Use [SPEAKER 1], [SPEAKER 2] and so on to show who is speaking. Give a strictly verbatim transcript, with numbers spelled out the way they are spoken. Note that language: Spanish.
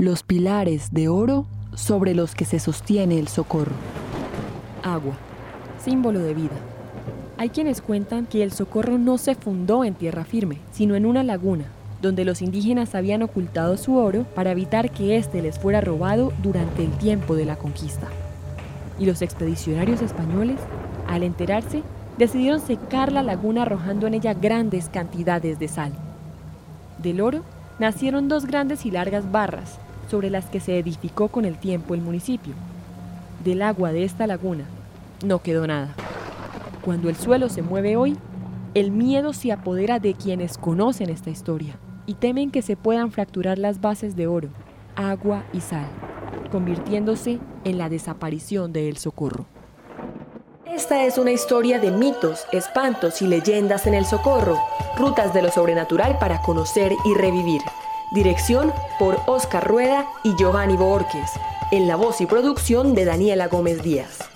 [SPEAKER 1] Los pilares de oro sobre los que se sostiene el Socorro.
[SPEAKER 2] Agua, símbolo de vida. Hay quienes cuentan que el Socorro no se fundó en tierra firme, sino en una laguna, donde los indígenas habían ocultado su oro para evitar que éste les fuera robado durante el tiempo de la conquista. Y los expedicionarios españoles, al enterarse, decidieron secar la laguna arrojando en ella grandes cantidades de sal. Del oro nacieron dos grandes y largas barras, sobre las que se edificó con el tiempo el municipio. Del agua de esta laguna no quedó nada. Cuando el suelo se mueve hoy, el miedo se apodera de quienes conocen esta historia y temen que se puedan fracturar las bases de oro, agua y sal, convirtiéndose en la desaparición de El Socorro.
[SPEAKER 3] Esta es una historia de mitos, espantos y leyendas en El Socorro, rutas de lo sobrenatural para conocer y revivir. Dirección por Oscar Rueda y Giovanni Borges, en la voz y producción de Daniela Gómez Díaz.